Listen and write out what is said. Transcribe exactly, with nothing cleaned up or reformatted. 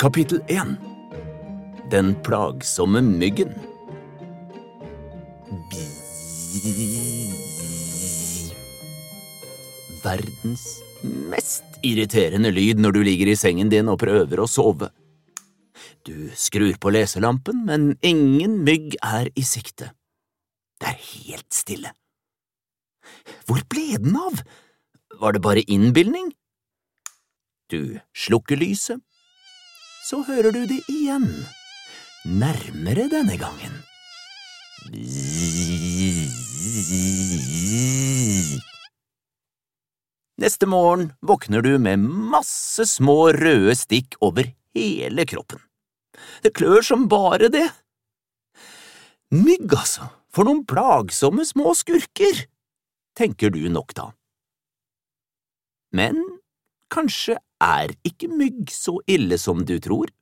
Kapittel en. Den plagsomme myggen. Verdens mest irriterende lyd når du ligger i sengen din og prøver å sove. Du skrur på leselampen, men ingen mygg er i sikte. Det er helt stille. Hvor ble den av? Var det bare innbildning? Du slukker lyset. Så hører du det igjen, nærmere denne gangen. Neste morgen våkner du med masse små røde stikk over hele kroppen. Det klør som bare det. Mygg, altså, for noen plagsomme små skurker, tenker du nok da. Men kanskje er ikke mygg så ille som du tror.